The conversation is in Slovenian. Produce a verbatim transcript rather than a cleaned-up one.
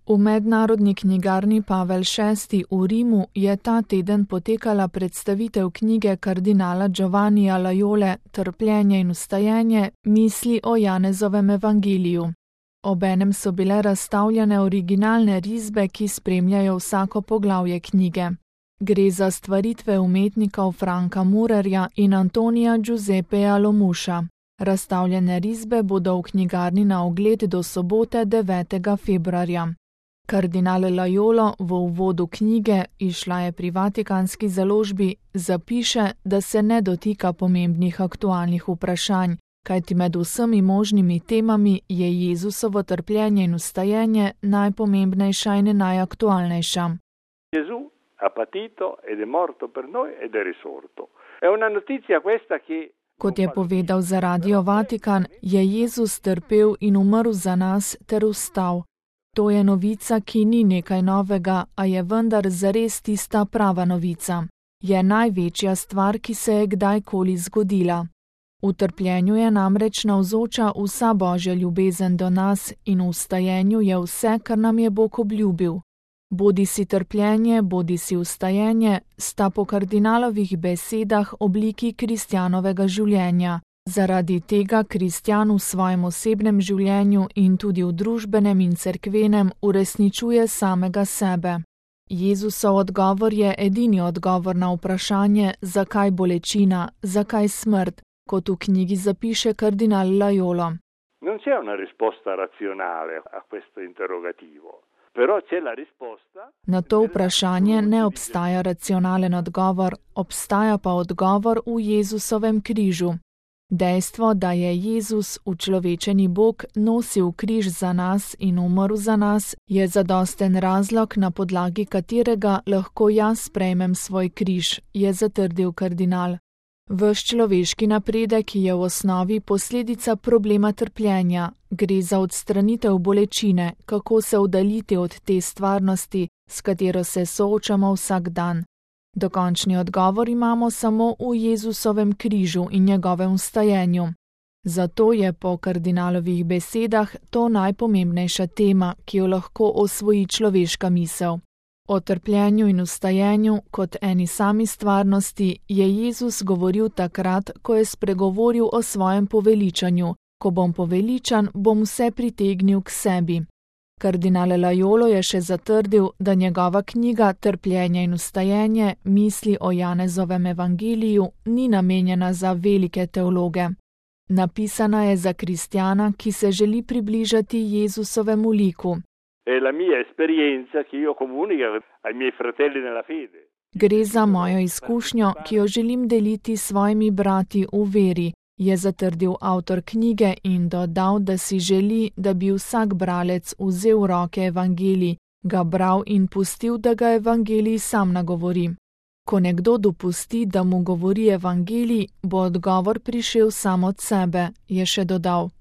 V mednarodni knjigarni Pavel šesti v Rimu je ta teden potekala predstavitev knjige kardinala Giovannija Laiole Trpljenje in vstajenje, misli o Janezovem evangeliju. Obenem so bile razstavljene originalne risbe, ki spremljajo vsako poglavje knjige. Gre za stvaritve umetnikov Franka Murerja in Antonija Giuseppeja Lomuša. Razstavljene risbe bodo v knjigarni na ogled do sobote devetega februarja. Kardinal Laiolo v uvodu knjige, izšla je pri Vatikanski založbi, zapiše, da se ne dotika pomembnih aktualnih vprašanj, kajti med vsemi možnimi temami je Jezusovo trpljenje in vstajenje najpomembnejša in najaktualnejša. Gesù ha patito ed è morto per noi ed è risorto. È una notizia questa che Kot je povedal za Radio Vatikan, je Jezus trpel in umrl za nas ter vstal. To je novica, ki ni nekaj novega, a je vendar zares tista prava novica. Je največja stvar, ki se je kdajkoli zgodila. V trpljenju je namreč navzoča vsa Božja ljubezen do nas in v vstajenju je vse, kar nam je Bog obljubil. Bodi si trpljenje, bodi si vstajenje, sta po kardinalovih besedah obliki kristjanovega življenja. Zaradi tega kristjan v svojem osebnem življenju in tudi v družbenem in cerkvenem uresničuje samega sebe. Jezusov odgovor je edini odgovor na vprašanje, zakaj bolečina, zakaj smrt, kot v knjigi zapiše kardinal Laiolo. Non c'è una risposta razionale a questo interrogativo. Però c'è la risposta. Na to vprašanje ne obstaja racionalen odgovor, obstaja pa odgovor v Jezusovem križu. Dejstvo, da je Jezus, učlovečeni Bog, nosil križ za nas in umrl za nas, je zadosten razlog, na podlagi katerega lahko jaz sprejmem svoj križ, je zatrdil kardinal. Ves človeški napredek je v osnovi posledica problema trpljenja. Gre za odstranitev bolečine, kako se oddaljiti od te stvarnosti, s katero se soočamo vsak dan. Dokončni odgovor imamo samo v Jezusovem križu in njegovem vstajenju. Zato je po kardinalovih besedah to najpomembnejša tema, ki jo lahko osvoji človeška misel. O trpljenju in vstajenju kot eni sami stvarnosti je Jezus govoril takrat, ko je spregovoril o svojem poveličanju. Ko bom poveličan, bom vse pritegnil k sebi. Kardinal Laiolo je še zatrdil, da njegova knjiga Trpljenje in vstajenje, misli o Janezovem evangeliju, ni namenjena za velike teologe. Napisana je za kristjana, ki se želi približati Jezusovemu liku. È la mia esperienza che io comunico ai miei fratelli nella fede. Gre za mojo izkušnjo, ki jo želim deliti s svojimi brati v veri, je zatrdil avtor knjige in dodal, da si želi, da bi vsak bralec vzel v roke evangelij, ga bral in pustil, da ga evangelij sam nagovori. Ko nekdo dopusti, da mu govori evangelij, bo odgovor prišel sam od sebe, je še dodal.